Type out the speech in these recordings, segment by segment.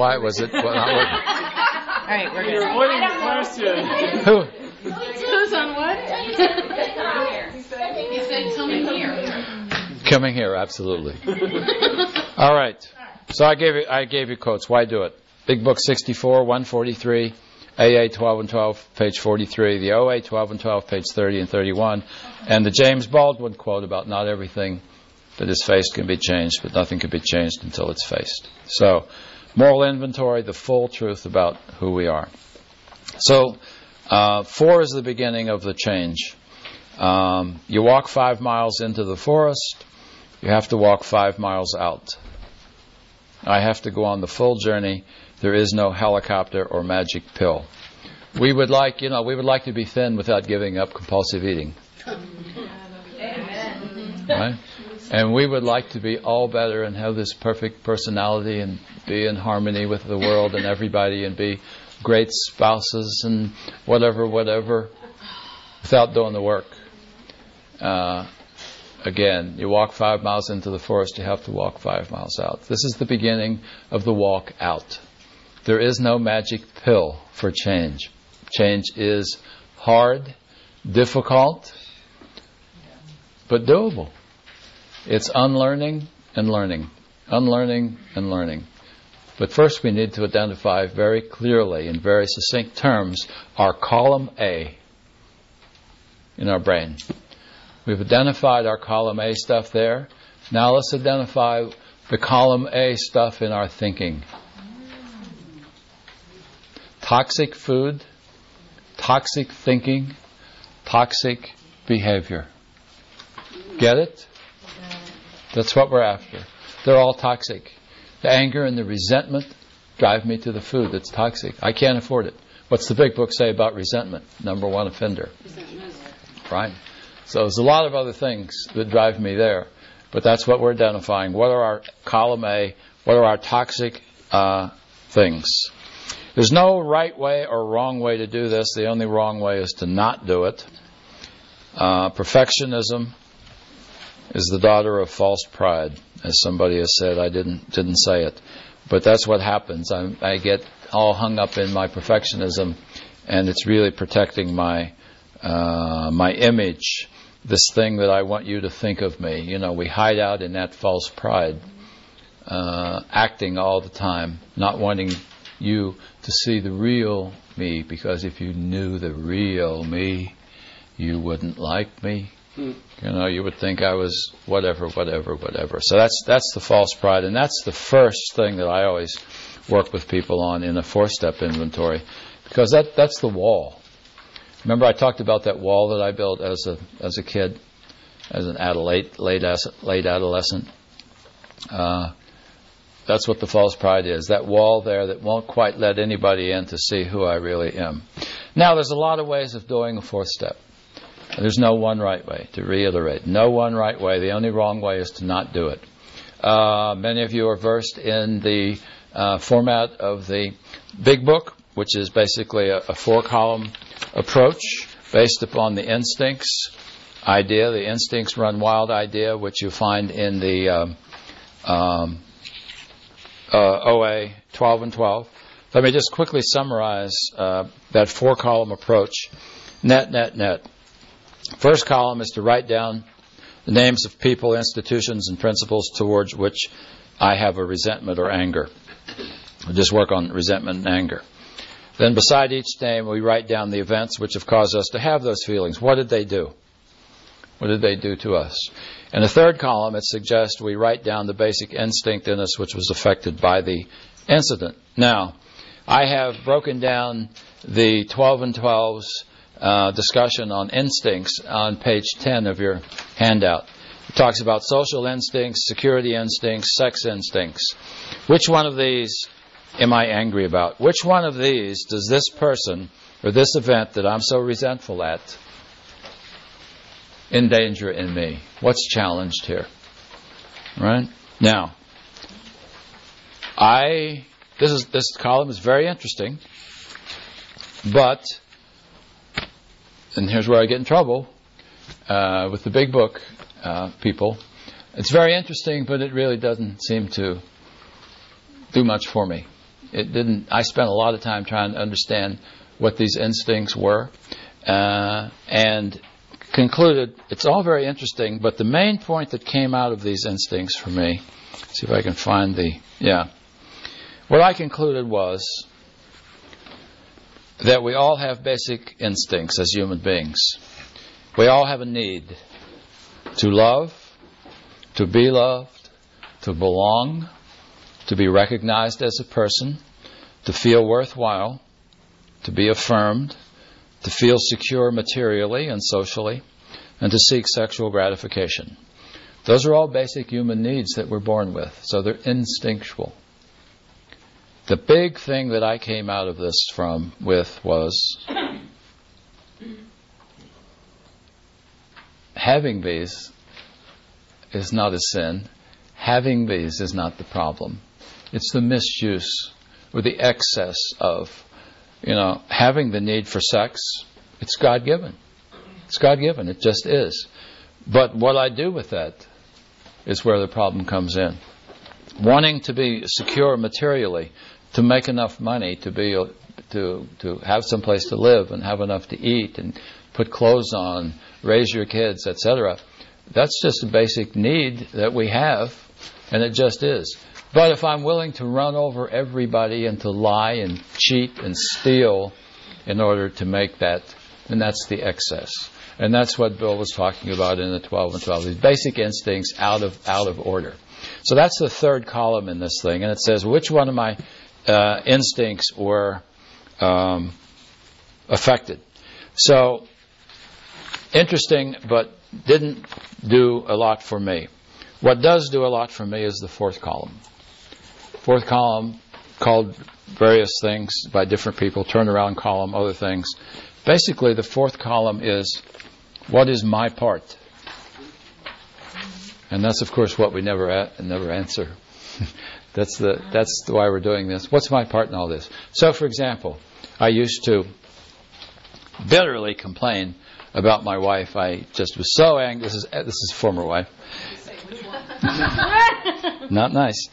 Why was it not working? All right, we're good. You're avoiding the question. Who? Who's on what? He said coming here. Coming here, absolutely. All right. So I gave you quotes. Why do it? Big Book 64, 143, AA 12 and 12, page 43, the OA 12 and 12, page 30 and 31, and the James Baldwin quote about not everything that is faced can be changed, but nothing can be changed until it's faced. So, moral inventory, the full truth about who we are. So, 4 is the beginning of the change. You walk 5 miles into the forest, you have to walk 5 miles out. I have to go on the full journey. There is no helicopter or magic pill. We would like to be thin without giving up compulsive eating. Amen. Right? And we would like to be all better and have this perfect personality and be in harmony with the world and everybody and be great spouses and whatever, without doing the work. Again, you walk 5 miles into the forest, you have to walk 5 miles out. This is the beginning of the walk out. There is no magic pill for change. Change is hard, difficult, but doable. It's unlearning and learning. Unlearning and learning. But first we need to identify very clearly, in very succinct terms, our column A in our brain. We've identified our column A stuff there. Now let's identify the column A stuff in our thinking. Toxic food, toxic thinking, toxic behavior. Get it? That's what we're after. They're all toxic. The anger and the resentment drive me to the food that's toxic. I can't afford it. What's the big book say about resentment? Number 1 offender. Right? So there's a lot of other things that drive me there. But that's what we're identifying. What are our column A? What are our toxic things? There's no right way or wrong way to do this. The only wrong way is to not do it. Perfectionism is the daughter of false pride, as somebody has said. I didn't say it, but that's what happens. I get all hung up in my perfectionism, and it's really protecting my image. This thing that I want you to think of me. We hide out in that false pride, acting all the time, not wanting you to see the real me, because if you knew the real me, you wouldn't like me. You would think I was whatever. So that's the false pride, and that's the first thing that I always work with people on in a 4-step inventory, because that's the wall. Remember I talked about that wall that I built as a kid, as an late adolescent. That's what the false pride is. That wall there that won't quite let anybody in to see who I really am. Now, there's a lot of ways of doing a 4th step. There's no one right way, to reiterate. No one right way. The only wrong way is to not do it. Many of you are versed in the format of the Big Book, which is basically a 4-column approach based upon the instincts idea, the instincts run wild idea, which you find in the OA 12 and 12. Let me just quickly summarize that 4-column approach. Net. First column is to write down the names of people, institutions, and principles towards which I have a resentment or anger. We'll just work on resentment and anger. Then beside each name, we write down the events which have caused us to have those feelings. What did they do? What did they do to us? In the 3rd column, it suggests we write down the basic instinct in us which was affected by the incident. Now, I have broken down the 12 and 12's discussion on instincts on page 10 of your handout. It talks about social instincts, security instincts, sex instincts. Which one of these am I angry about? Which one of these does this person or this event that I'm so resentful at endanger in me? What's challenged here? Right? Now, this column is very interesting, but, and here's where I get in trouble with the Big Book people. It's very interesting, but it really doesn't seem to do much for me. I spent a lot of time trying to understand what these instincts were, and concluded it's all very interesting, but the main point that came out of these instincts for me, see if I can find what I concluded was that we all have basic instincts as human beings. We all have a need to love, to be loved, to belong, to be recognized as a person, to feel worthwhile, to be affirmed, to feel secure materially and socially, and to seek sexual gratification. Those are all basic human needs that we're born with, so they're instinctual. The big thing that I came out of this with was having these is not a sin. Having these is not the problem. It's the misuse or the excess of, having the need for sex. It's God-given. It's God-given. It just is. But what I do with that is where the problem comes in. Wanting to be secure materially, to make enough money to have some place to live and have enough to eat and put clothes on, raise your kids, etc. That's just a basic need that we have, and it just is. But if I'm willing to run over everybody and to lie and cheat and steal in order to make that, then that's the excess. And that's what Bill was talking about in the 12 and 12. These basic instincts out of order. So that's the third column in this thing. And it says, which one of my instincts were affected? So, interesting, but didn't do a lot for me. What does do a lot for me is the fourth column. Fourth column, called various things by different people, turnaround column, other things. Basically, the fourth column is, what is my part? And that's, of course, what we never answer. That's why we're doing this. What's my part in all this? So, for example, I used to bitterly complain about my wife. I just was so angry. This is former wife. Not nice.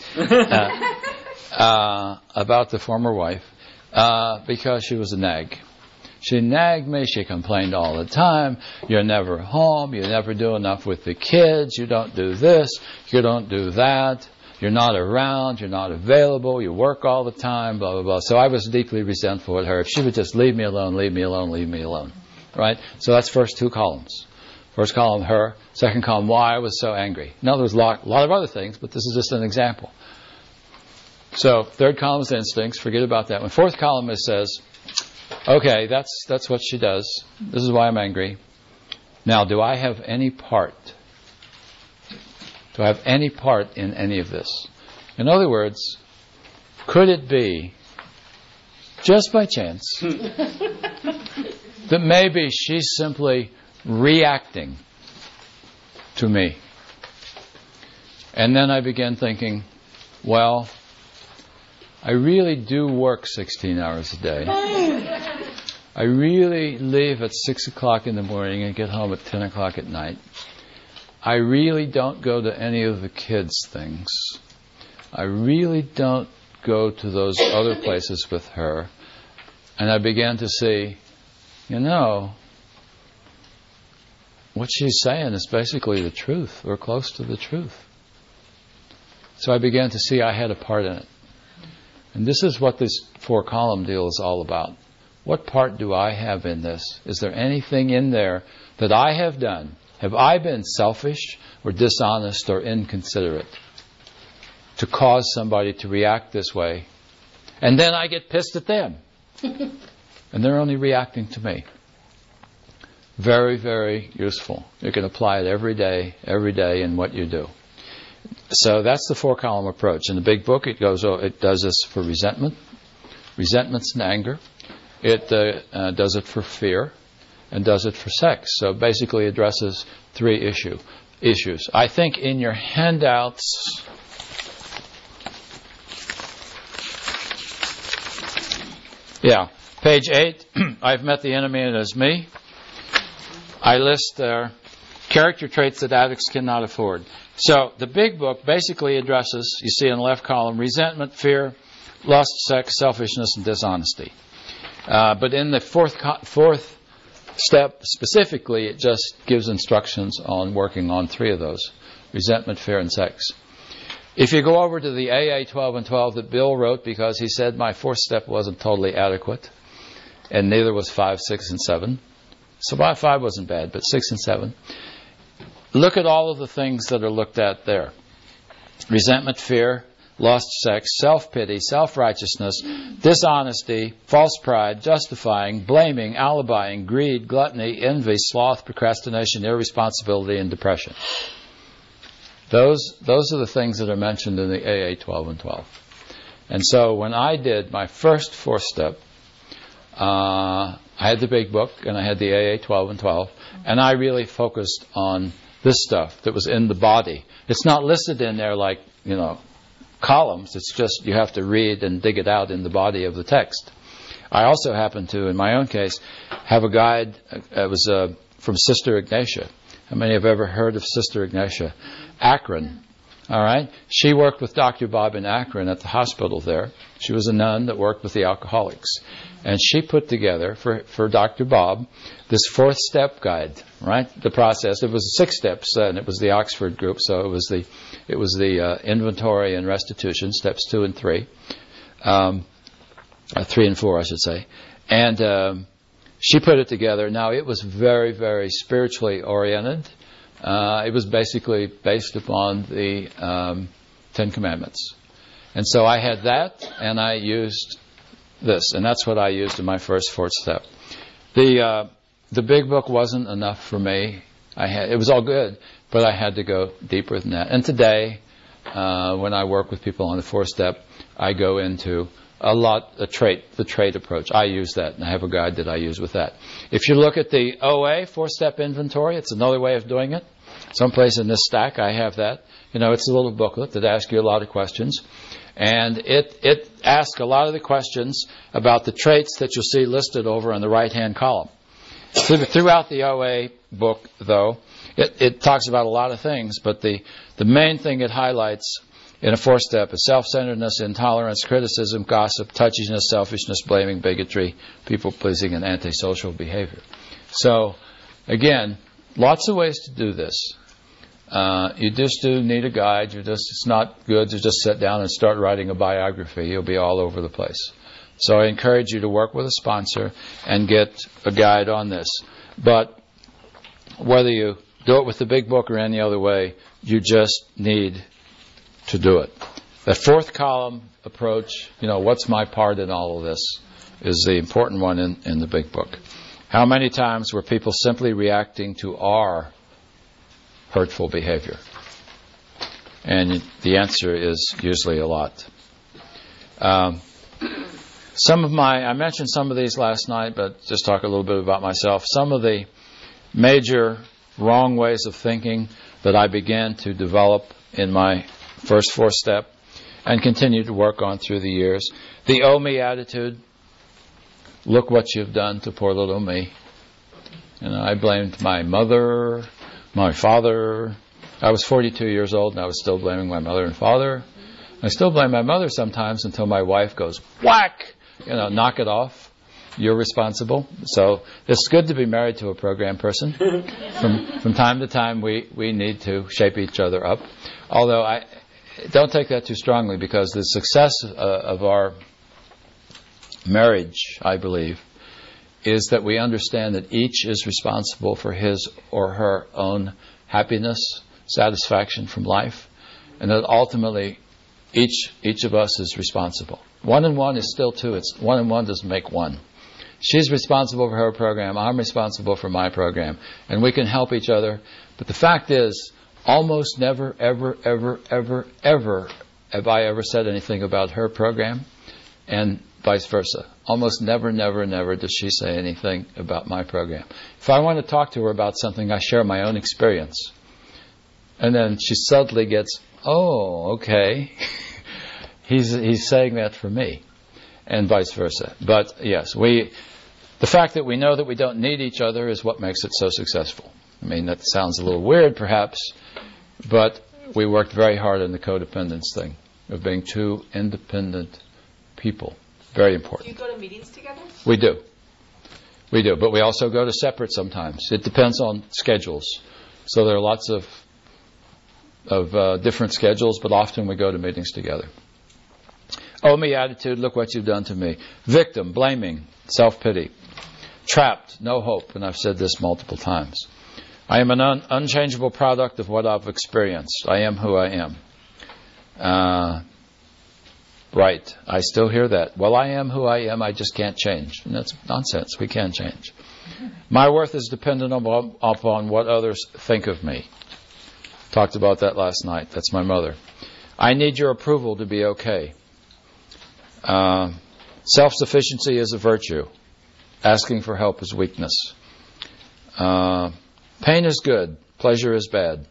About the former wife, because she was a nag. She nagged me. She complained all the time. You're never home. You never do enough with the kids. You don't do this. You don't do that. You're not around. You're not available. You work all the time, blah, blah, blah. So I was deeply resentful at her. If she would just leave me alone, leave me alone, leave me alone. Right? So that's first two columns. First column, her. Second column, why I was so angry. Now, there's a lot of other things, but this is just an example. So, third column is instincts. Forget about that one. Fourth column says, okay, that's what she does. This is why I'm angry. Now, do I have any part? Do I have any part in any of this? In other words, could it be, just by chance, that maybe she's simply reacting to me? And then I began thinking, well, I really do work 16 hours a day. I really leave at 6 o'clock in the morning and get home at 10 o'clock at night. I really don't go to any of the kids' things. I really don't go to those other places with her. And I began to see, what she's saying is basically the truth, or close to the truth. So I began to see I had a part in it. And this is what this four-column deal is all about. What part do I have in this? Is there anything in there that I have done? Have I been selfish or dishonest or inconsiderate to cause somebody to react this way? And then I get pissed at them. And they're only reacting to me. Very, very useful. You can apply it every day in what you do. So that's the four-column approach. In the big book, it does this for resentments and anger. It does it for fear, and does it for sex. So basically, it addresses three issues. I think in your handouts, page 8. I've met the enemy, and it is me. I list there character traits that addicts cannot afford. So the big book basically addresses, you see in the left column, resentment, fear, lust, sex, selfishness, and dishonesty. But in the fourth step specifically, it just gives instructions on working on 3 of those: resentment, fear, and sex. If you go over to the AA 12 and 12 that Bill wrote, because he said my 4th step wasn't totally adequate, and neither was 5, 6, and 7. So 5 wasn't bad, but 6 and 7. Look at all of the things that are looked at there: resentment, fear, lust, sex, self-pity, self-righteousness, dishonesty, false pride, justifying, blaming, alibying, greed, gluttony, envy, sloth, procrastination, irresponsibility, and depression. Those are the things that are mentioned in the AA 12 and 12. And so when I did my first 4th step, I had the big book and I had the AA 12 and 12, and I really focused on this stuff that was in the body. It's not listed in there like, columns. It's just you have to read and dig it out in the body of the text. I also happen to, in my own case, have a guide. It was from Sister Ignatia. How many have ever heard of Sister Ignatia? Akron. All right? She worked with Dr. Bob in Akron at the hospital there. She was a nun that worked with the alcoholics. And she put together for Dr. Bob this 4th step guide, right? The process. It was 6 steps, and it was the Oxford group, so it was the inventory and restitution, steps 2 and 3. 3 and 4, I should say. And she put it together. Now, it was very, very spiritually oriented. It was basically based upon the 10 Commandments. And so I had that, and I used this, and that's what I used in my first 4th step. The big book wasn't enough for me. It was all good, but I had to go deeper than that. And today, when I work with people on the 4th step, I go into the trait approach. I use that, and I have a guide that I use with that. If you look at the OA 4-step inventory, it's another way of doing it. Someplace in this stack, I have that. It's a little booklet that asks you a lot of questions. And it asks a lot of the questions about the traits that you'll see listed over on the right-hand column. Throughout the OA book, though, it talks about a lot of things, but the main thing it highlights in a 4th step is self-centeredness, intolerance, criticism, gossip, touchiness, selfishness, blaming, bigotry, people-pleasing, and antisocial behavior. So, again, lots of ways to do this. You just do need a guide. It's not good to just sit down and start writing a biography. You'll be all over the place. So I encourage you to work with a sponsor and get a guide on this. But whether you do it with the big book or any other way, you just need to do it. The 4th column approach, what's my part in all of this, is the important one in the big book. How many times were people simply reacting to our hurtful behavior? And the answer is usually a lot. I mentioned some of these last night, but just talk a little bit about myself. Some of the major wrong ways of thinking that I began to develop in my first 4th step and continue to work on through the years. The "oh me" attitude. Look what you've done to poor little me. I blamed my mother, my father. I was 42 years old and I was still blaming my mother and father. I still blame my mother sometimes until my wife goes, whack! Knock it off. You're responsible. So it's good to be married to a program person. From time to time, we need to shape each other up. Although I don't take that too strongly, because the success of our marriage, I believe, is that we understand that each is responsible for his or her own happiness, satisfaction from life, and that ultimately each of us is responsible. 1 and 1 is still 2. It's 1 and 1 doesn't make 1. She's responsible for her program. I'm responsible for my program. And we can help each other. But the fact is, almost never, ever, ever, ever, ever have I ever said anything about her program, and vice versa. Almost never, never, never does she say anything about my program. If I want to talk to her about something, I share my own experience. And then she suddenly gets, oh, okay. He's saying that for me, and vice versa. But yes, the fact that we know that we don't need each other is what makes it so successful. I mean, that sounds a little weird, perhaps, but we worked very hard on the codependence thing of being 2 independent people. Very Do important. you go to meetings together? We do. We do. But we also go to separate sometimes. It depends on schedules. So there are lots of different schedules, but often we go to meetings together. Oh me attitude, look what you've done to me. Victim, blaming, self-pity. Trapped, no hope, and I've said this multiple times. I am an unchangeable product of what I've experienced. I am who I am. Right, I still hear that. Well, I am who I am, I just can't change. And that's nonsense, we can change. My worth is dependent upon what others think of me. Talked about that last night, that's my mother. I need your approval to be okay. Self-sufficiency is a virtue. Asking for help is weakness. Pain is good. Pleasure is bad.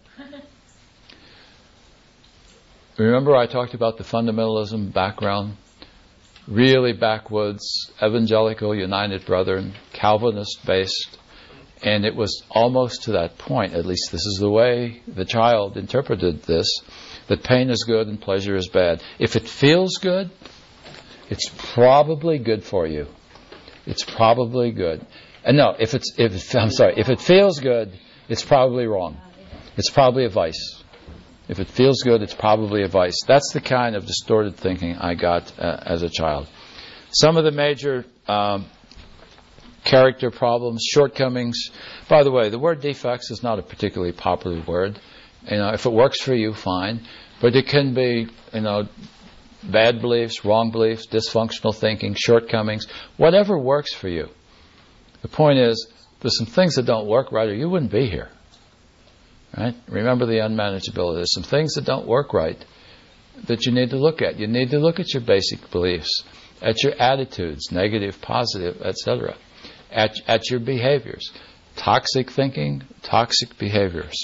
Remember I talked about the fundamentalism background? Really backwoods, evangelical, United Brethren, Calvinist-based. And it was almost to that point, at least this is the way the child interpreted this, that pain is good and pleasure is bad. If it feels good, it's probably good for you. It's probably good. And no, if it feels good, it's probably wrong. It's probably a vice. If it feels good, it's probably a vice. That's the kind of distorted thinking I got as a child. Some of the major character problems, shortcomings. By the way, the word defects is not a particularly popular word. If it works for you, fine. But it can be, bad beliefs, wrong beliefs, dysfunctional thinking, shortcomings, whatever works for you. The point is, there's some things that don't work right or you wouldn't be here. Right? Remember the unmanageability. There's some things that don't work right that you need to look at. You need to look at your basic beliefs, at your attitudes, negative, positive, etc., at your behaviors. Toxic thinking, toxic behaviors.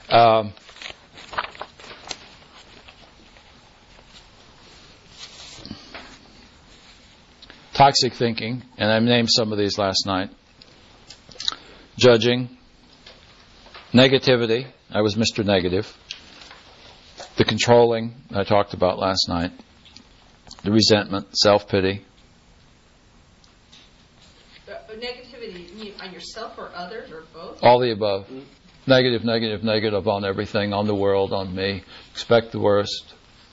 Toxic thinking, and I named some of these last night. Judging. Negativity. I was Mr. Negative. The controlling, I talked about last night. The resentment, self-pity. Negativity, you mean on yourself or others or both? All the above. Negative, negative, negative on everything, on the world, on me. Expect the worst.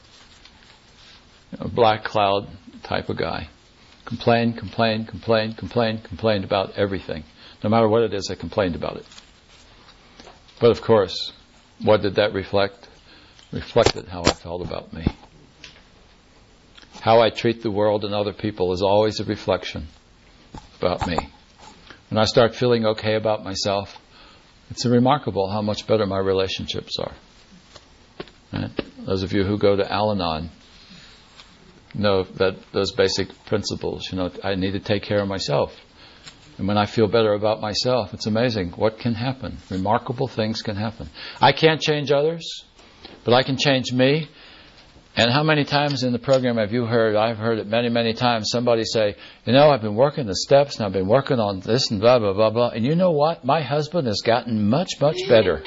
Black cloud type of guy. Complain about everything. No matter what it is, I complained about it. But of course, what did that reflect? Reflected how I felt about me. How I treat the world and other people is always a reflection about me. When I start feeling okay about myself, it's remarkable how much better my relationships are. Right? Those of you who go to Al-Anon know that those basic principles, I need to take care of myself. And when I feel better about myself, it's amazing what can happen. Remarkable things can happen. I can't change others, but I can change me. And how many times in the program have you heard, I've heard it many, many times, somebody say, I've been working the steps and I've been working on this and blah, blah, blah, blah. And you know what? My husband has gotten much, much better.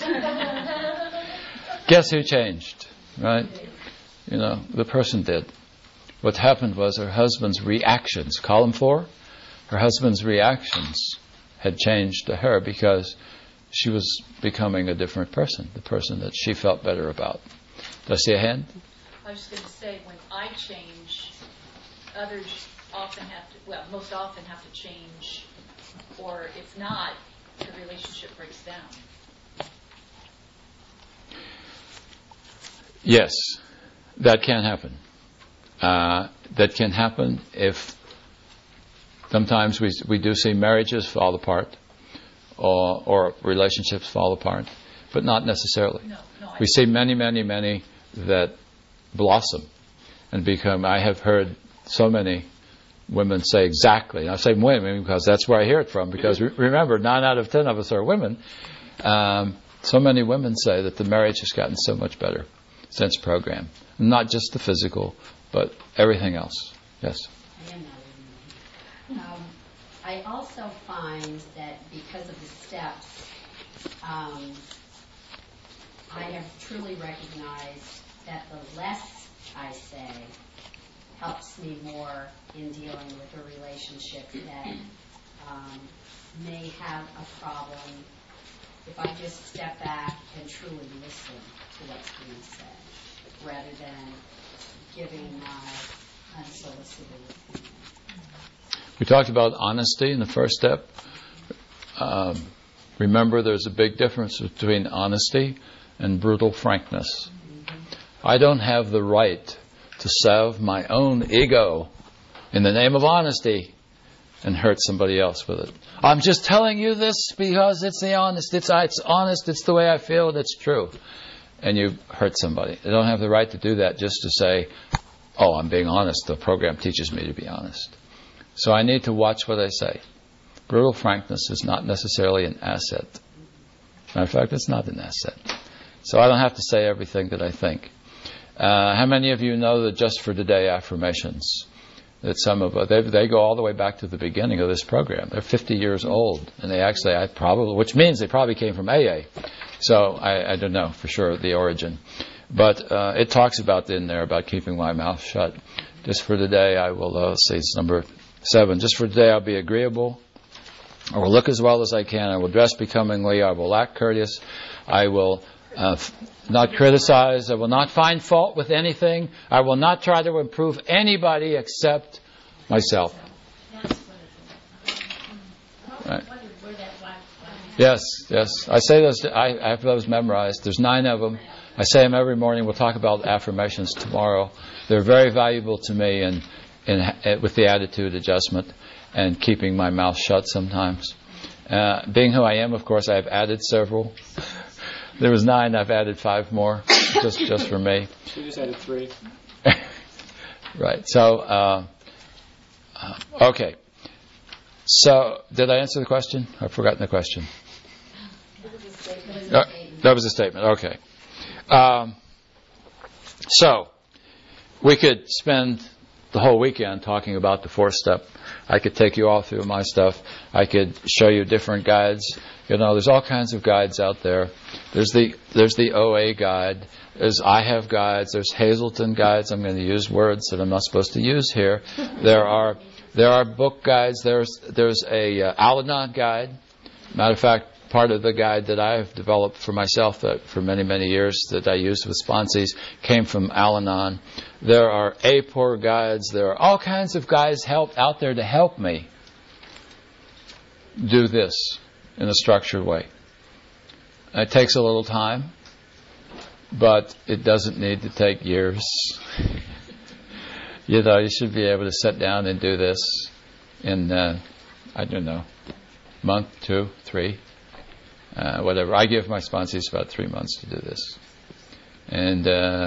Guess who changed? Right? The person did. What happened was her husband's reactions, column 4, her husband's reactions had changed to her because she was becoming a different person, the person that she felt better about. Do I see a hand? I was just going to say, when I change, others most often have to change, or if not, the relationship breaks down. Yes, that can happen. That can happen if sometimes we do see marriages fall apart or relationships fall apart, but not necessarily. We see many, many, many that blossom and become. I have heard so many women say exactly, and I say women because that's where I hear it from, because remember, 9 out of 10 of us are women. So many women say that the marriage has gotten so much better since program. Not just the physical, but everything else. Yes? I also find that because of the steps, I have truly recognized that the less I say helps me more in dealing with a relationship that may have a problem if I just step back and truly listen to what's being said, rather than giving my unsolicited opinion. We talked about honesty in the first step. Remember, there's a big difference between honesty and brutal frankness. I don't have the right to salve my own ego in the name of honesty and hurt somebody else with it. I'm just telling you this because it's honest. It's honest. It's the way I feel. And it's true. And you hurt somebody. I don't have the right to do that just to say, oh, I'm being honest. The program teaches me to be honest. So I need to watch what I say. Brutal frankness is not necessarily an asset. Matter of fact, it's not an asset. So I don't have to say everything that I think. How many of you know the Just for Today affirmations? That some of they go all the way back to the beginning of this program. They're 50 years old, and they actually, which means they probably came from AA. So I don't know for sure the origin, but it talks about in there about keeping my mouth shut. Just for today, I will say it's number 7. Just for today, I'll be agreeable. I will look as well as I can. I will dress becomingly. I will act courteous. I will not criticize. I will not find fault with anything. I will not try to improve anybody except myself. Right. Yes. I say those. I have those memorized. There's 9 of them. I say them every morning. We'll talk about affirmations tomorrow. They're very valuable to me, and with the attitude adjustment and keeping my mouth shut sometimes. Being who I am, of course, I have added several. There was 9. I've added 5 more, just for me. You just added 3. Right. So, okay. So, did I answer the question? I've forgotten the question. That was a statement. Okay. So, we could spend the whole weekend talking about the 4th step. I could take you all through my stuff. I could show you different guides. There's all kinds of guides out there. There's the OA guide. There's I Have guides. There's Hazelden guides. I'm going to use words that I'm not supposed to use here. There are book guides. There's a Al-Anon guide. Matter of fact, part of the guide that I have developed for myself that for many, many years that I used with sponsees came from Al-Anon. There are APOR guides. There are all kinds of guides out there to help me do this in a structured way. It takes a little time, but it doesn't need to take years. You should be able to sit down and do this in, month, 2, 3, whatever. I give my sponsees about 3 months to do this. And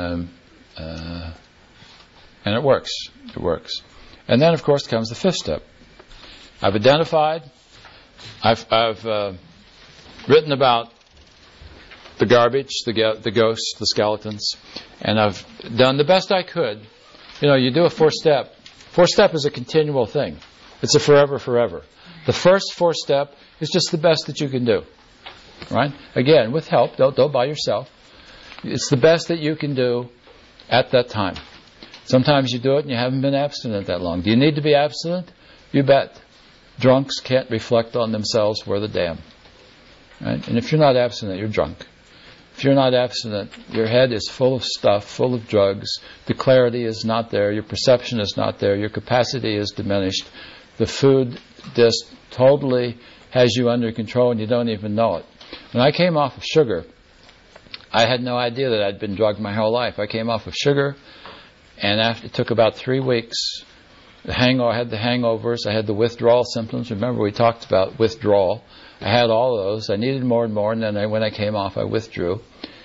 it works. It works. And then, of course, comes the 5th step. I've identified, I've written about the garbage, the ghosts, the skeletons, and I've done the best I could. You do a 4th step. 4th step is a continual thing. It's a forever. The first 4th step is just the best that you can do. Right? Again, with help. Don't by yourself. It's the best that you can do at that time. Sometimes you do it and you haven't been abstinent that long. Do you need to be abstinent? You bet. Drunks can't reflect on themselves worth a damn. Right? And if you're not abstinent, you're drunk. If you're not abstinent, your head is full of stuff, full of drugs. The clarity is not there. Your perception is not there. Your capacity is diminished. The food just totally has you under control and you don't even know it. When I came off of sugar, I had no idea that I'd been drugged my whole life. I came off of sugar, and it took about 3 weeks. I had the hangovers. I had the withdrawal symptoms. Remember, we talked about withdrawal. I had all of those. I needed more and more, and then when I came off, I withdrew.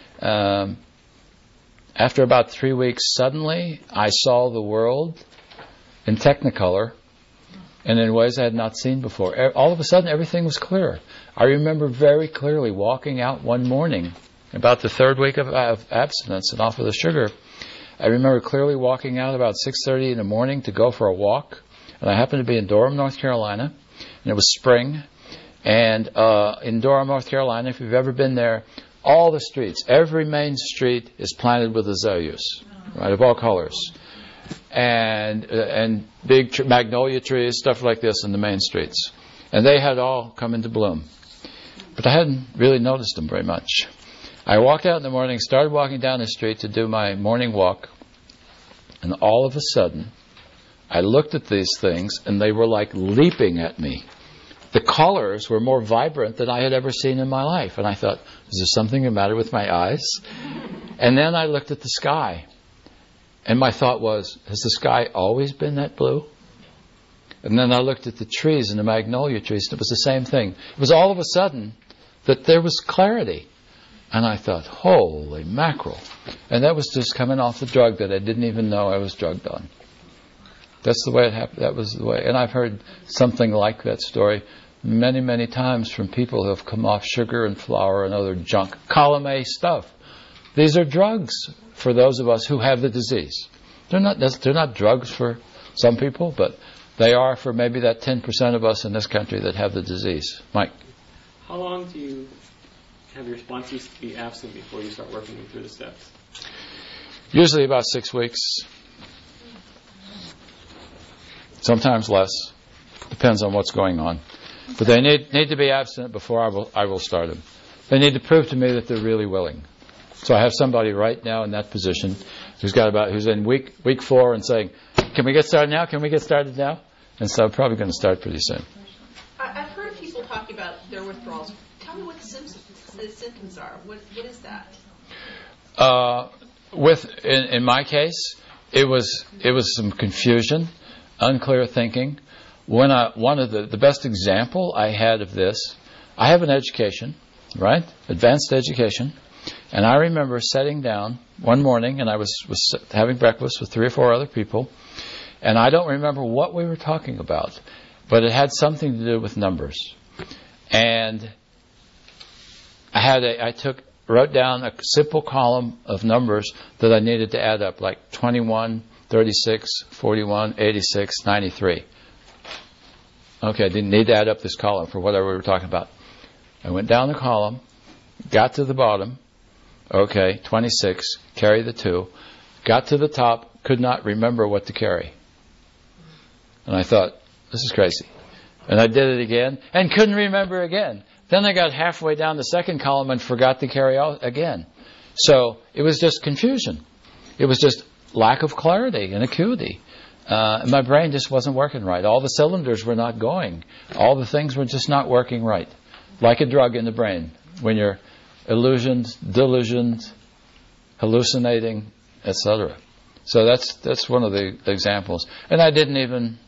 After about 3 weeks, suddenly, I saw the world in Technicolor and in ways I had not seen before. All of a sudden, everything was clear. I remember very clearly walking out one morning, about the 3rd week of abstinence and off of the sugar. I remember clearly walking out about 6:30 in the morning to go for a walk. And I happened to be in Durham, North Carolina, and it was spring. And in Durham, North Carolina, if you've ever been there, all the streets, every main street is planted with azaleas, right, of all colors. and big magnolia trees, stuff like this in the main streets. And they had all come into bloom. But I hadn't really noticed them very much. I walked out in the morning, started walking down the street to do my morning walk, and all of a sudden, I looked at these things, and they were like leaping at me. The colors were more vibrant than I had ever seen in my life. And I thought, is there something the matter with my eyes? And then I looked at the sky. And my thought was, has the sky always been that blue? And then I looked at the trees and the magnolia trees, and it was the same thing. It was all of a sudden that there was clarity. And I thought, holy mackerel. And that was just coming off the drug that I didn't even know I was drugged on. That's the way it happened. That was the way. And I've heard something like that story many, many times from people who have come off sugar and flour and other junk, column A stuff. These are drugs for those of us who have the disease. They're not drugs for some people, but they are for maybe that 10% of us in this country that have the disease. Mike? How long do you have your sponsees be absent before you start working them through the steps? Usually about 6 weeks. Sometimes less. Depends on what's going on. But they need to be absent before I will start them. They need to prove to me that they're really willing. So I have somebody right now in that position who's in week 4 and saying, "Can we get started now? Can we get started now?" And so I'm probably going to start pretty soon. I've heard of people talking about their withdrawals. Tell me what the symptoms are. What is that? In my case, it was some confusion, unclear thinking. One of the best example I had of this, I have an education, right? Advanced education. And I remember sitting down one morning, and I was having breakfast with 3 or 4 other people, and I don't remember what we were talking about, but it had something to do with numbers. And I wrote down a simple column of numbers that I needed to add up, like 21, 36, 41, 86, 93. Okay, I didn't need to add up this column for whatever we were talking about. I went down the column, got to the bottom, okay, 26, carry the 2, got to the top, could not remember what to carry. And I thought, this is crazy. And I did it again, and couldn't remember again. Then I got halfway down the second column and forgot to carry out again. So it was just confusion. It was just lack of clarity and acuity. And my brain just wasn't working right. All the cylinders were not going. All the things were just not working right. Like a drug in the brain, when you're illusioned, delusioned, hallucinating, etc. So that's one of the examples. And I didn't even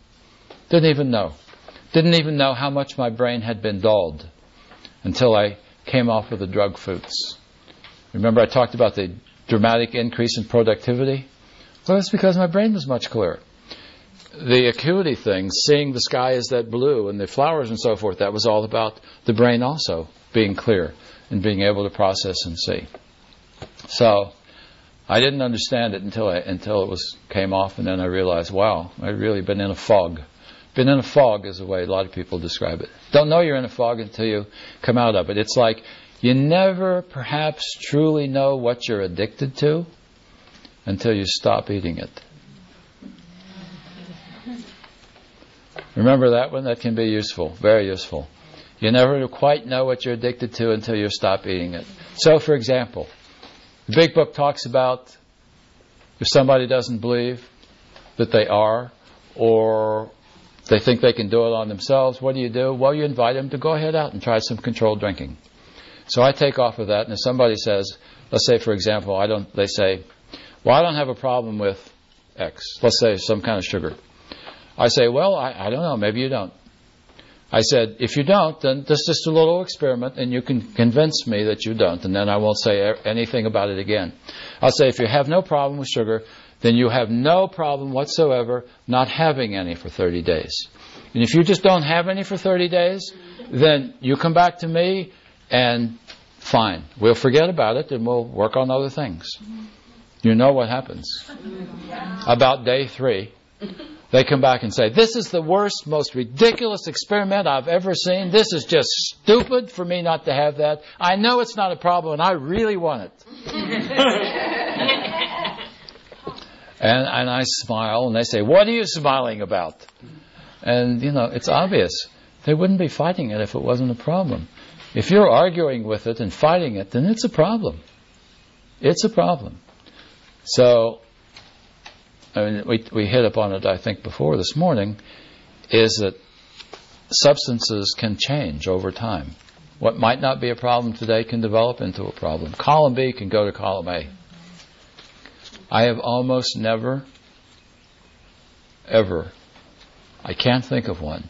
know how much my brain had been dulled until I came off of the drug fruits. Remember I talked about the dramatic increase in productivity? Well, it's because my brain was much clearer. The acuity thing, seeing the sky as that blue and the flowers and so forth, that was all about the brain also being clear and being able to process and see. So I didn't understand it until it came off, and then I realized, wow, I'd really been in a fog. Been in a fog is the way a lot of people describe it. Don't know you're in a fog until you come out of it. It's like you never perhaps truly know what you're addicted to until you stop eating it. Remember that one? That can be useful, very useful. You never quite know what you're addicted to until you stop eating it. So, for example, the Big Book talks about if somebody doesn't believe that they are, or they think they can do it on themselves, what do? Well, you invite them to go ahead out and try some controlled drinking. So I take off of that, and if somebody says, let's say, for example, they say, well, I don't have a problem with X. Let's say some kind of sugar. I say, well, I don't know, maybe you don't. I said, if you don't, then this is just a little experiment, and you can convince me that you don't, and then I won't say anything about it again. I'll say, if you have no problem with sugar, then you have no problem whatsoever not having any for 30 days. And if you just don't have any for 30 days, then you come back to me, and fine, we'll forget about it, and we'll work on other things. You know what happens. About day 3, they come back and say, this is the worst, most ridiculous experiment I've ever seen. This is just stupid for me not to have that. I know it's not a problem, and I really want it. And I smile, and they say, "What are you smiling about?" And, it's obvious. They wouldn't be fighting it if it wasn't a problem. If you're arguing with it and fighting it, then it's a problem. It's a problem. So, we hit upon it, I think, before this morning, is that substances can change over time. What might not be a problem today can develop into a problem. Column B can go to column A. I have almost never, ever, I can't think of one,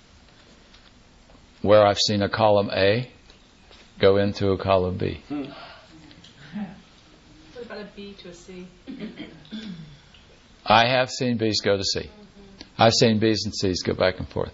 where I've seen a column A go into a column B. What about a B to a C? I have seen B's go to C. I've seen B's and C's go back and forth.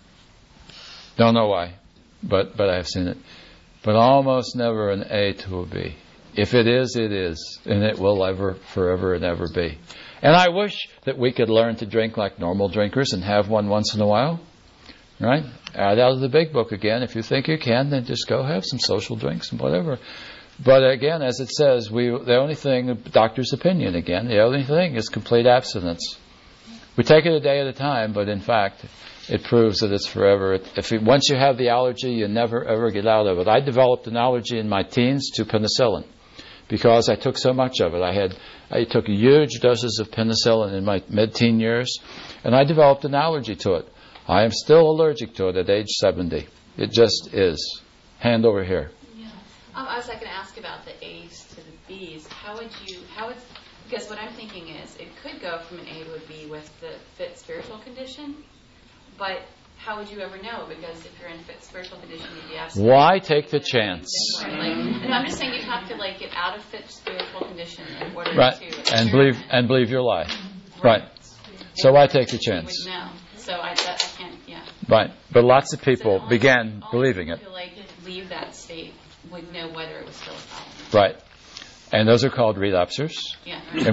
Don't know why, but I have seen it. But almost never an A to a B. If it is, it is, and it will ever, forever and ever be. And I wish that we could learn to drink like normal drinkers and have one once in a while. Right? Add out of the big book again. If you think you can, then just go have some social drinks and whatever. But again, as it says, the only thing, the doctor's opinion again, the only thing is complete abstinence. We take it a day at a time, but in fact, it proves that it's forever. Once you have the allergy, you never ever get out of it. I developed an allergy in my teens to penicillin because I took so much of it. I took huge doses of penicillin in my mid-teen years, and I developed an allergy to it. I am still allergic to it at age 70. It just is. Hand over here. Yeah. I was going to ask about the A's to the B's. Because what I'm thinking is it could go from an A to a B with the fit spiritual condition, but how would you ever know? Because if you're in fit spiritual condition, you'd be abstinent. Why take the chance? And I'm just saying you have to get out of fit spiritual condition in order Right. to And believe your lie. Right. So why take the chance? You would know. So I can't. Yeah. Right. But lots of people So began believing it. To leave that state would know whether it was still a problem. Right. And those are called relapsers. Yeah. And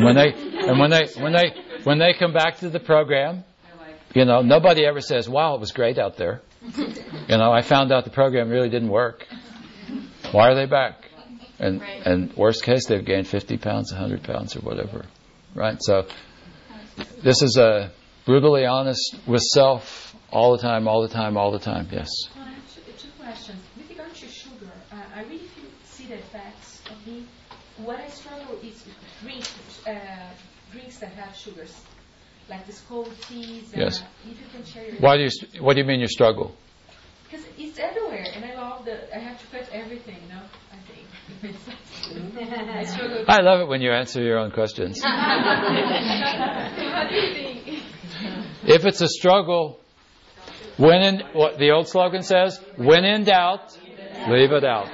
when they come back to the program, nobody ever says, "Wow, it was great out there." I found out the program really didn't work. Why are they back? And worst case, they've gained 50 pounds, 100 pounds, or whatever. Right? So this is a brutally honest with self all the time. Yes. Two questions. With regard to sugar, I really see the effects of me. What I struggle is drinks that have sugars, like this cold teas. Yes. If you can share your. What do you mean you struggle? Because it's everywhere, and I love I have to cut everything, I think. I struggle. I love it when you answer your own questions. What do you think? If it's a struggle, what the old slogan says, when in doubt, leave it out.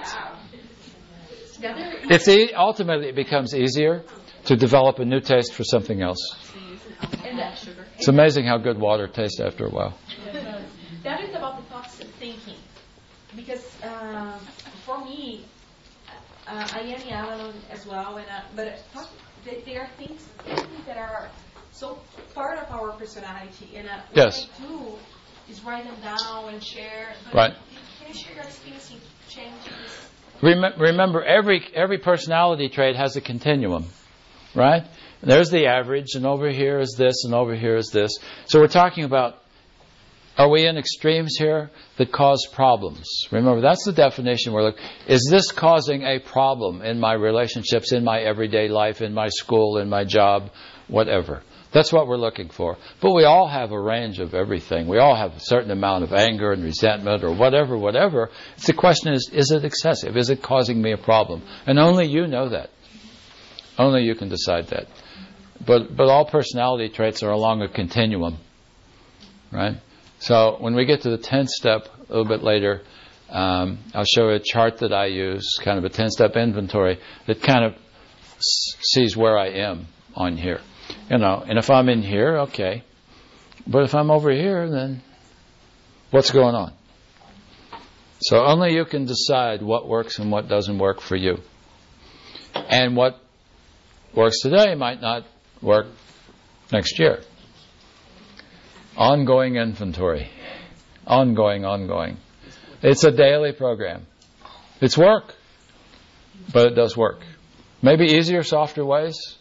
Ultimately, it becomes easier to develop a new taste for something else. It's amazing how good water tastes after a while. That is about the thoughts of thinking. Because for me, I am in Al-Anon as well, but they are things that are so part of our personality. And Yes. what I do is write them down and share. Right. Can you share your experience in changes? Remember, every personality trait has a continuum, right? There's the average, and over here is this, and over here is this. So we're talking about, are we in extremes here that cause problems? Remember, that's the definition we're looking. Is this causing a problem in my relationships, in my everyday life, in my school, in my job, whatever? That's what we're looking for. But we all have a range of everything. We all have a certain amount of anger and resentment or whatever. The question is it excessive? Is it causing me a problem? And only you know that. Only you can decide that. But all personality traits are along a continuum, right? So when we get to the 10th step a little bit later, I'll show you a chart that I use, kind of a 10-step inventory that kind of sees where I am on here. And if I'm in here, okay. But if I'm over here, then what's going on? So only you can decide what works and what doesn't work for you. And what works today might not work next year. Ongoing inventory. Ongoing. It's a daily program. It's work, but it does work. Maybe easier, softer ways.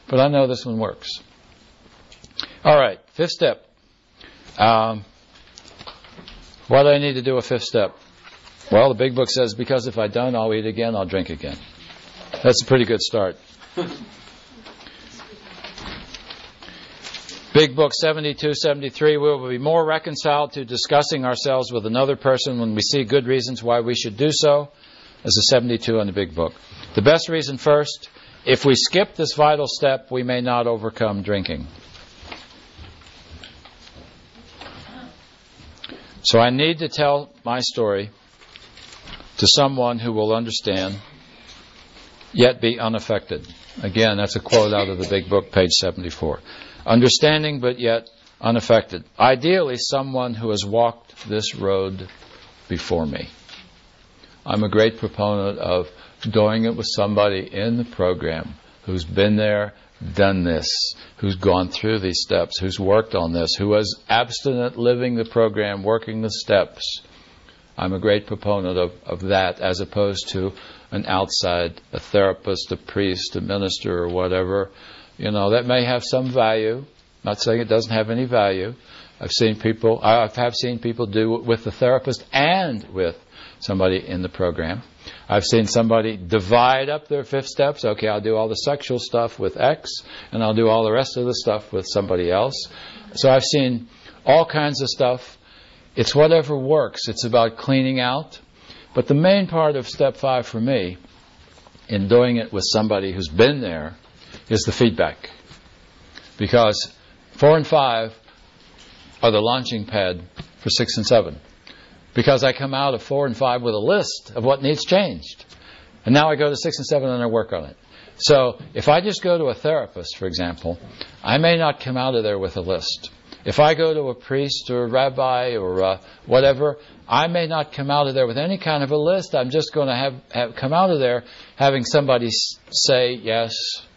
but I know this one works. All right, fifth step. Why do I need to do a fifth step? Well, the big book says, because if I don't, I'll eat again, I'll drink again. That's a pretty good start. Big Book 7273, we will be more reconciled to discussing ourselves with another person when we see good reasons why we should do so. As a 72 in the Big Book. The best reason first, if we skip this vital step, we may not overcome drinking. So I need to tell my story to someone who will understand, yet be unaffected. Again, that's a quote out of the Big Book, page 74. Understanding, but yet unaffected. Ideally, someone who has walked this road before me. I'm a great proponent of doing it with somebody in the program who's been there, done this, who's gone through these steps, who's worked on this, who is abstinent, living the program, working the steps. I'm a great proponent of that, as opposed to an outside, a therapist, a priest, a minister, or whatever. You know, that may have some value. I'm not saying it doesn't have any value. I've seen people do it with the therapist and with somebody in the program. I've seen somebody divide up their fifth steps. Okay, I'll do all the sexual stuff with X, and I'll do all the rest of the stuff with somebody else. So I've seen all kinds of stuff. It's whatever works. It's about cleaning out. But the main part of step 5 for me, in doing it with somebody who's been there, is the feedback. Because 4 and 5 are the launching pad for 6 and 7. Because I come out of 4 and 5 with a list of what needs changed. And now I go to 6 and 7 and I work on it. So if I just go to a therapist, for example, I may not come out of there with a list. If I go to a priest or a rabbi or whatever, I may not come out of there with any kind of a list. I'm just going to have come out of there having somebody say, yes,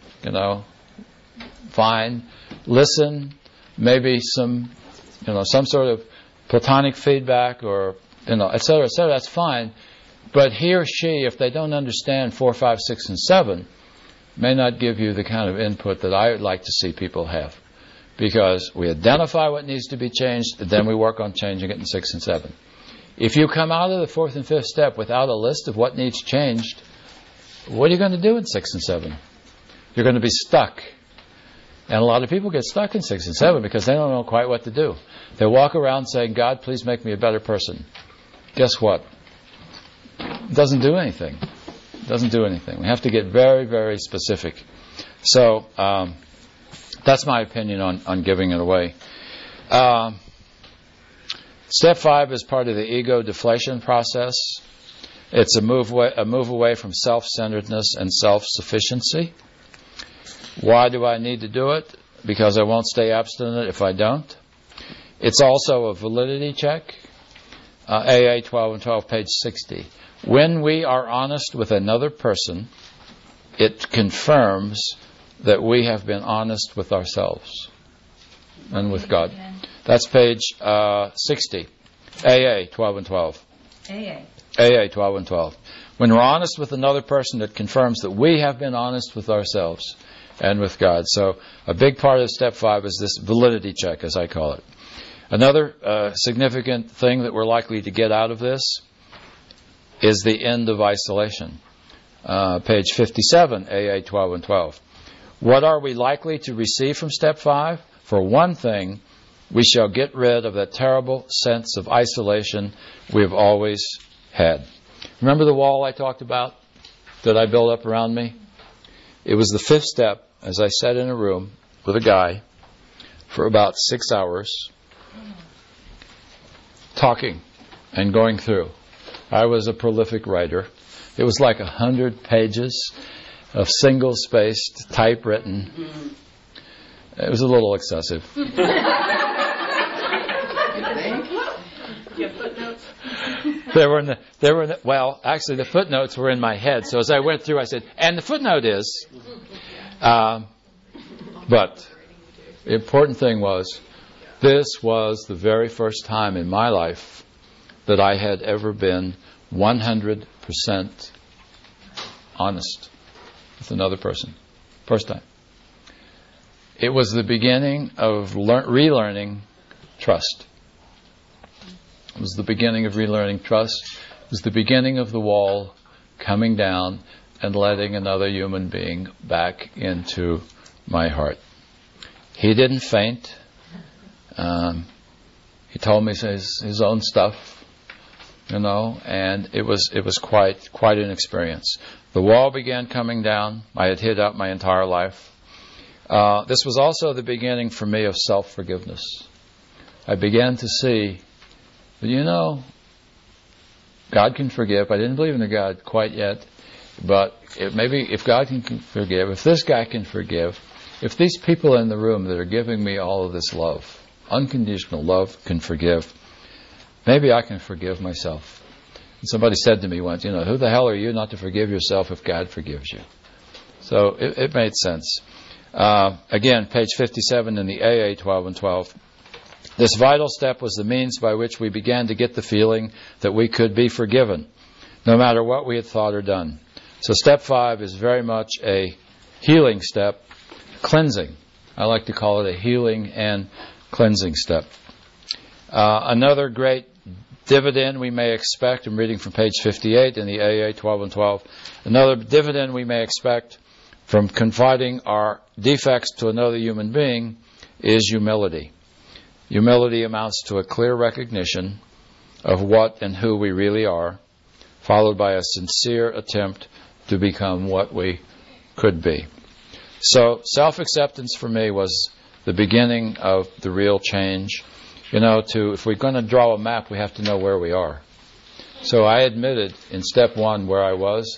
fine, listen, maybe some sort of platonic feedback or, et cetera, that's fine. But he or she, if they don't understand 4, 5, 6, and 7, may not give you the kind of input that I would like to see people have. Because we identify what needs to be changed, and then we work on changing it in 6 and 7. If you come out of the 4th and 5th step without a list of what needs changed, what are you going to do in 6 and 7? You're going to be stuck. And a lot of people get stuck in 6 and 7 because they don't know quite what to do. They walk around saying, God, please make me a better person. Guess what? It doesn't do anything. It doesn't do anything. We have to get very, very specific. So, that's my opinion on giving it away. Step 5 is part of the ego deflation process. It's a move away from self-centeredness and self-sufficiency. Why do I need to do it? Because I won't stay abstinent if I don't. It's also a validity check. AA 12 and 12, page 60. When we are honest with another person, it confirms that we have been honest with ourselves and with God. That's page 60. AA 12 and 12. AA 12 and 12. When we're honest with another person, it confirms that we have been honest with ourselves and with God. So a big part of step 5 is this validity check, as I call it. Another significant thing that we're likely to get out of this is the end of isolation. Page 57, AA 12 and 12. What are we likely to receive from step 5? For one thing, we shall get rid of that terrible sense of isolation we have always had. Remember the wall I talked about that I built up around me? It was the 5th step as I sat in a room with a guy for about 6 hours talking and going through. I was a prolific writer. It was like 100 pages of single-spaced, typewritten. It was a little excessive. Do you have footnotes? Well, actually the footnotes were in my head. So as I went through, I said, and the footnote is, but the important thing was, this was the very first time in my life that I had ever been 100% honest with another person. First time. it was the beginning of relearning trust. It was the beginning of relearning trust. It was the beginning of the wall coming down and letting another human being back into my heart. He didn't faint. He told me his own stuff, and it was quite an experience. The wall began coming down. I had hid out my entire life. This was also the beginning for me of self-forgiveness. I began to see that, God can forgive. I didn't believe in a God quite yet, but maybe if God can forgive, if this guy can forgive, if these people in the room that are giving me all of this love, unconditional love, can forgive, maybe I can forgive myself. And somebody said to me once, who the hell are you not to forgive yourself if God forgives you? So it made sense. Again, page 57 in the AA 12 and 12. This vital step was the means by which we began to get the feeling that we could be forgiven, no matter what we had thought or done. So step 5 is very much a healing step, cleansing. I like to call it a healing and cleansing step. Another great dividend we may expect, I'm reading from page 58 in the AA 12 and 12, another dividend we may expect from confiding our defects to another human being is humility. Humility amounts to a clear recognition of what and who we really are, followed by a sincere attempt to become what we could be. So self-acceptance for me was the beginning of the real change. If we're going to draw a map, we have to know where we are. So I admitted in step 1 where I was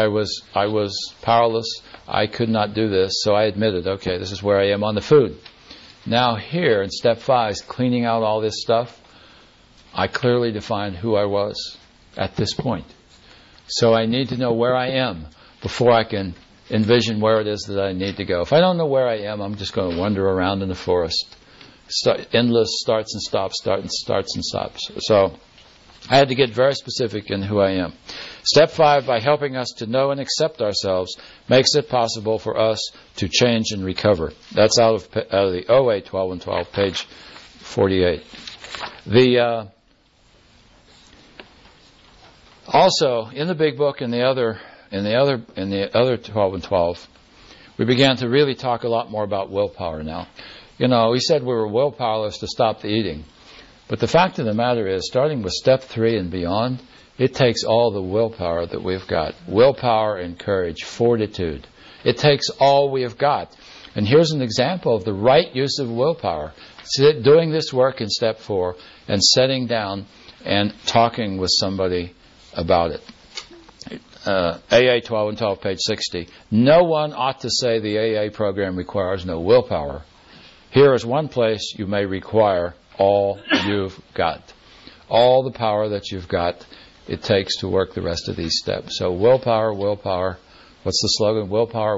powerless. I could not do this. So I admitted, okay, this is where I am on the food. Now here in step 5, cleaning out all this stuff, I clearly defined who I was at this point. So I need to know where I am before I can envision where it is that I need to go. If I don't know where I am, I'm just going to wander around in the forest. Endless starts and stops, starts and stops. So I had to get very specific in who I am. Step 5, by helping us to know and accept ourselves, makes it possible for us to change and recover. That's out of the OA 12 and 12, page 48. Also, in the big book, in the other 12 and 12, we began to really talk a lot more about willpower now. We said we were willpowerless to stop the eating. But the fact of the matter is, starting with step 3 and beyond, it takes all the willpower that we've got. Willpower and courage, fortitude. It takes all we have got. And here's an example of the right use of willpower. Doing this work in step 4 and sitting down and talking with somebody about it. AA 12 and 12, page 60. No one ought to say the AA program requires no willpower. Here is one place you may require all you've got. All the power that you've got, it takes to work the rest of these steps. So willpower. What's the slogan? Willpower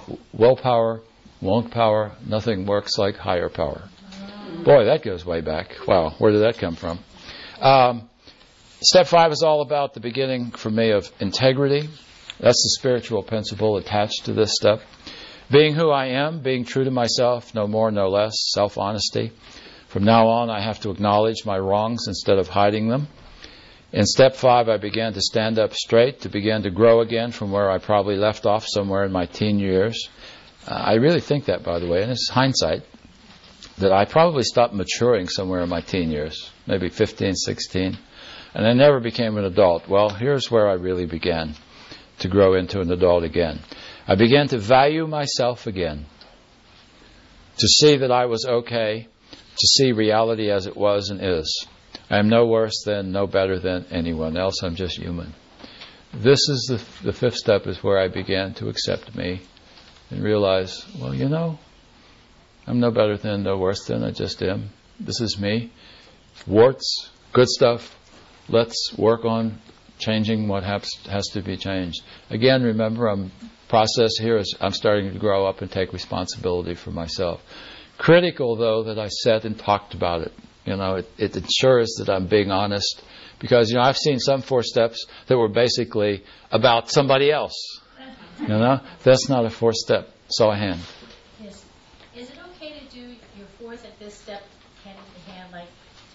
won't power. Nothing works like higher power. Boy, that goes way back. Wow, where did that come from? Step 5 is all about the beginning for me of integrity. That's the spiritual principle attached to this step. Being who I am, being true to myself, no more, no less, self-honesty. From now on, I have to acknowledge my wrongs instead of hiding them. In step 5, I began to stand up straight, to begin to grow again from where I probably left off somewhere in my teen years. I really think that, by the way, and it's hindsight, that I probably stopped maturing somewhere in my teen years, maybe 15, 16, and I never became an adult. Well, here's where I really began to grow into an adult again. I began to value myself again, to see that I was okay, to see reality as it was and is. I am no worse than, no better than anyone else. I'm just human. This is the 5th step, is where I began to accept me and realize, well, I'm no better than, no worse than, I just am. This is me. Warts, good stuff. Let's work on changing what has to be changed. Again, remember, process here is I'm starting to grow up and take responsibility for myself. Critical, though, that I sat and talked about it. It ensures that I'm being honest, because I've seen some 4 steps that were basically about somebody else. That's not a 4th step. So a hand. Yes. Is it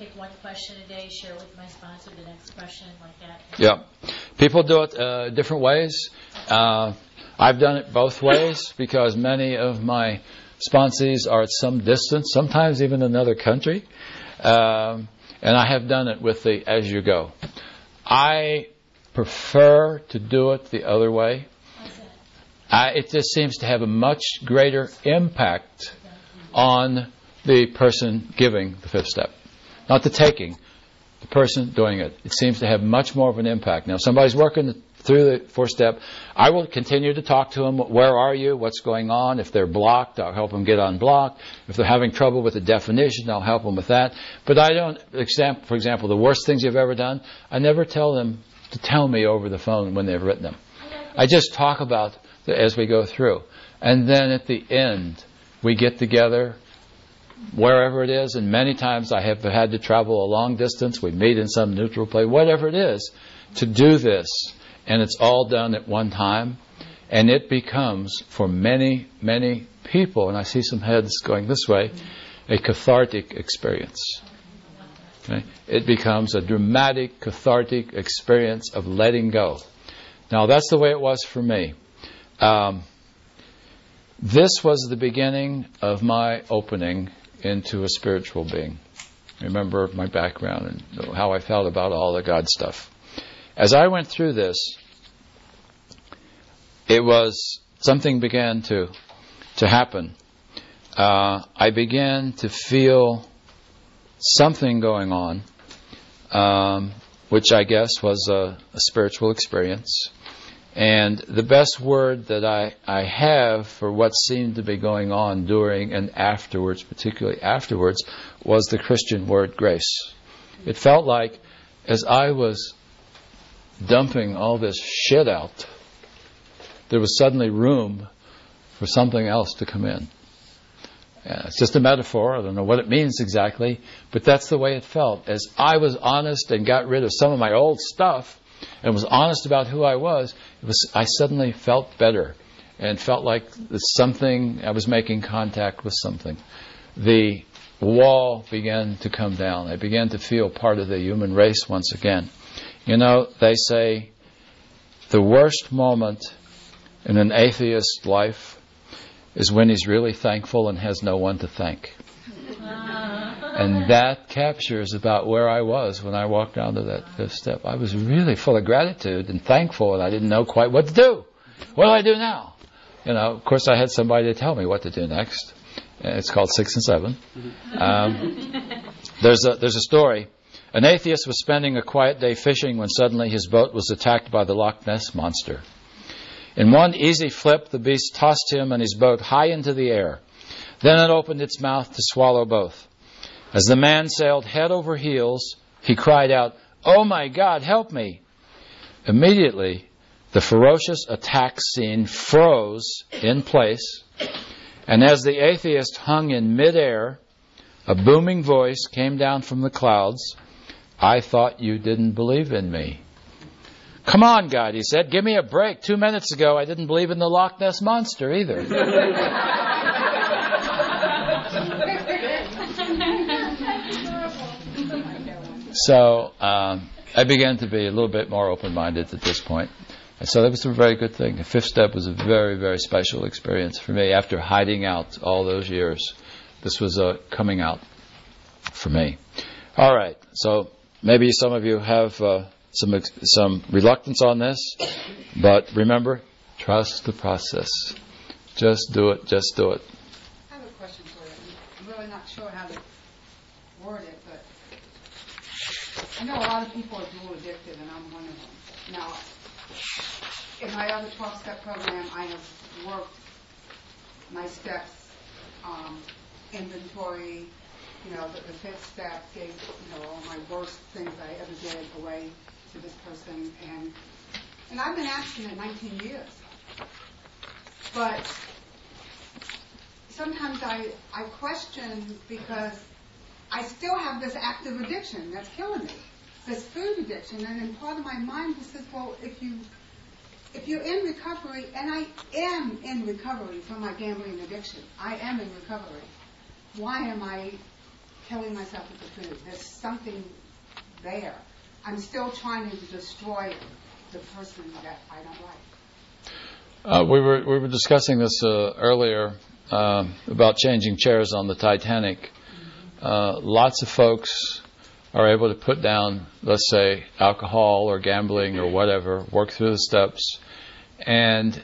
take one question a day, share with my sponsor the next question, like that? Yeah. People do it different ways. I've done it both ways because many of my sponsees are at some distance, sometimes even another country. And I have done it with the as you go. I prefer to do it the other way. It just seems to have a much greater impact on the person giving the fifth step. Not the taking, the person doing it. It seems to have much more of an impact. Now, if somebody's working through the fourth step, I will continue to talk to them. Where are you? What's going on? If they're blocked, I'll help them get unblocked. If they're having trouble with the definition, I'll help them with that. But I don't, for example, the worst things you've ever done, I never tell them to tell me over the phone when they've written them. I just talk about as we go through. And then at the end, we get together wherever it is, and many times I have had to travel a long distance. We meet in some neutral place, whatever it is, to do this. And it's all done at one time. And it becomes, for many, many people, and I see some heads going this way, a cathartic experience. Okay? It becomes a dramatic, cathartic experience of letting go. Now, that's the way it was for me. This was the beginning of my opening into a spiritual being. Remember my background and how I felt about all the God stuff. As I went through this, it was something began to happen. I began to feel something going on, which I guess was a spiritual experience. And the best word that I have for what seemed to be going on during and afterwards, particularly afterwards, was the Christian word grace. It felt like as I was dumping all this shit out, there was suddenly room for something else to come in. It's just a metaphor. I don't know what it means exactly, but that's the way it felt. As I was honest and got rid of some of my old stuff and was honest about who I was, I suddenly felt better and felt like something, I was making contact with something. The wall began to come down. I began to feel part of the human race once again. You know, they say the worst moment in an atheist's life is when he's really thankful and has no one to thank. And that captures about where I was when I walked down to that fifth step. I was really full of gratitude and thankful, and I didn't know quite what to do. What do I do now? You know, of course I had somebody to tell me what to do next. It's called 6 and 7. There's a story. An atheist was spending a quiet day fishing when suddenly his boat was attacked by the Loch Ness Monster. In one easy flip, the beast tossed him and his boat high into the air. Then it opened its mouth to swallow both. As the man sailed head over heels, he cried out, "Oh my God, help me!" Immediately, the ferocious attack scene froze in place, and as the atheist hung in midair, a booming voice came down from the clouds. "I thought you didn't believe in me." "Come on, God," he said, "give me a break. 2 minutes ago, I didn't believe in the Loch Ness Monster either." So I began to be a little bit more open-minded at this point. And so that was a very good thing. The fifth step was a very, very special experience for me. After hiding out all those years, this was a coming out for me. All right, so maybe some of you have some reluctance on this, but remember, trust the process. Just do it, just do it. I have a question for you. I'm really not sure how to word it, but I know a lot of people are dual addicted, and I'm one of them. Now, in my other 12-step program, I have worked my steps, inventory, the fifth step gave, all my worst things I ever did away to this person, and I've been abstinent 19 years. But sometimes I question because I still have this active addiction that's killing me, this food addiction, and then part of my mind says, well, if you're in recovery, and I am in recovery from my gambling addiction, I am in recovery, why am I killing myself with the food. There's something there. I'm still trying to destroy the person that I don't like. We were discussing this earlier about changing chairs on the Titanic. Lots of folks are able to put down, let's say, alcohol or gambling or whatever, work through the steps, and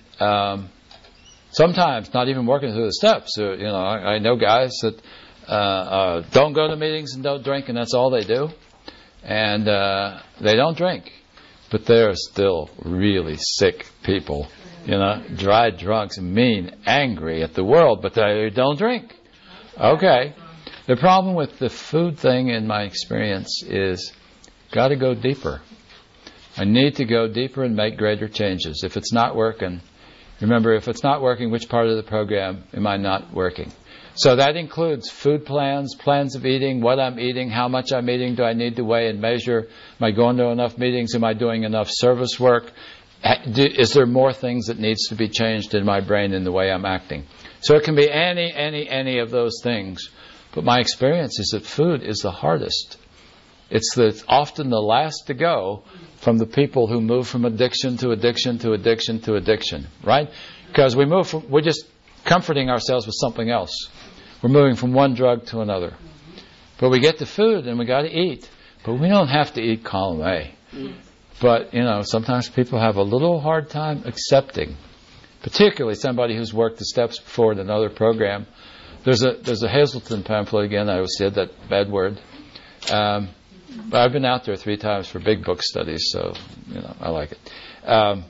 sometimes not even working through the steps. I know guys that don't go to meetings and don't drink, and that's all they do, and they don't drink, but they're still really sick people, dry drunks, mean, angry at the world, but they don't drink. Okay. The problem with the food thing, in my experience, is got to go deeper. I need to go deeper and make greater changes. If it's not working, remember, if it's not working, which part of the program am I not working? So that includes food plans, plans of eating, what I'm eating, how much I'm eating, do I need to weigh and measure? Am I going to enough meetings? Am I doing enough service work? Is there more things that needs to be changed in my brain in the way I'm acting? So it can be any of those things. But my experience is that food is the hardest. It's often the last to go from the people who move from addiction to addiction to addiction to addiction, right? Because we're just comforting ourselves with something else. We're moving from one drug to another. But we get to food and we got to eat. But we don't have to eat column A. But, sometimes people have a little hard time accepting, particularly somebody who's worked the steps before in another program. There's a Hazelton pamphlet, again, I always said that bad word. But I've been out there 3 times for big book studies, so, I like it. What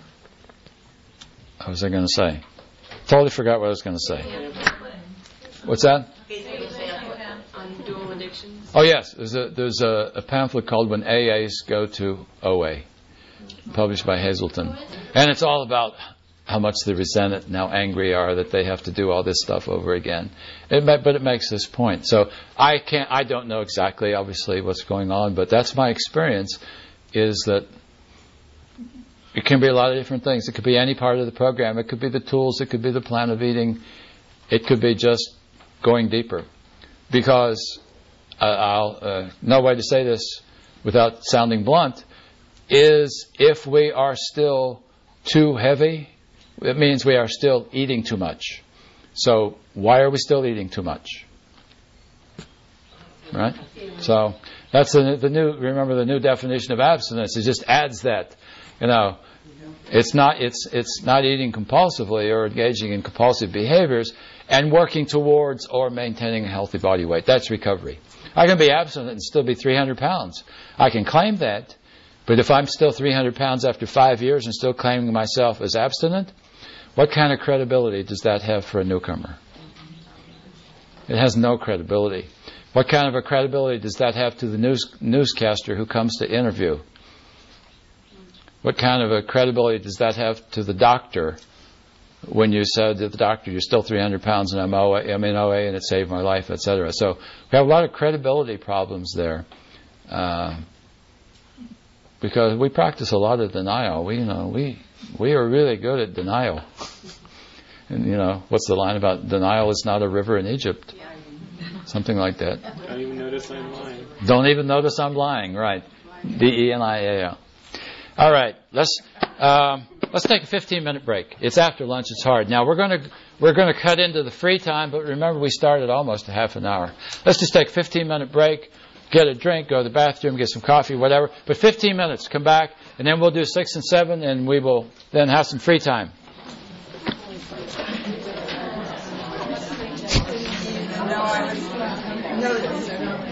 was I going to say? Totally forgot what I was going to say. What's that? On dual addictions. Oh, yes. There's a pamphlet called When AAs Go to OA, published by Hazelton. And it's all about how much they resent it and how angry are that they have to do all this stuff over again. But it makes this point. So I don't know exactly, obviously, what's going on, but that's my experience, is that it can be a lot of different things. It could be any part of the program. It could be the tools. It could be the plan of eating. It could be just going deeper. Because no way to say this without sounding blunt, is if we are still too heavy, it means we are still eating too much. So why are we still eating too much? Right? So that's the new. Remember the new definition of abstinence. It just adds that. It's not eating compulsively or engaging in compulsive behaviors and working towards or maintaining a healthy body weight. That's recovery. I can be abstinent and still be 300 pounds. I can claim that, but if I'm still 300 pounds after 5 years and still claiming myself as abstinent, what kind of credibility does that have for a newcomer? It has no credibility. What kind of a credibility does that have to the newscaster who comes to interview? What kind of a credibility does that have to the doctor when you said to the doctor, you're still 300 pounds and I'm in OA and it saved my life, etc.? So we have a lot of credibility problems there because we practice a lot of denial. We are really good at denial. And what's the line about denial is not a river in Egypt? Something like that. Don't even notice I'm lying. Don't even notice I'm lying, right. DENIAL. All right, let's take a 15-minute break. It's after lunch, it's hard. Now we're going to cut into the free time, but remember we started almost a half an hour. Let's just take a 15-minute break, get a drink, go to the bathroom, get some coffee, whatever. But 15 minutes, come back, and then we'll do 6 and 7, and we will then have some free time. No,